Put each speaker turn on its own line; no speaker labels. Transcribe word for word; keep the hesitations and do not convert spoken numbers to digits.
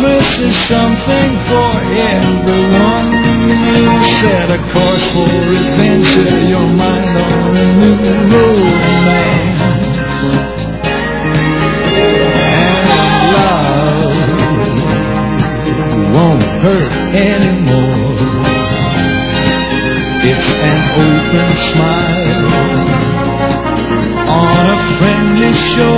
Christmas is something for everyone. You set a course for adventure, your mind on a new romance. And love won't hurt anymore. It's an open smile on a friendly shore.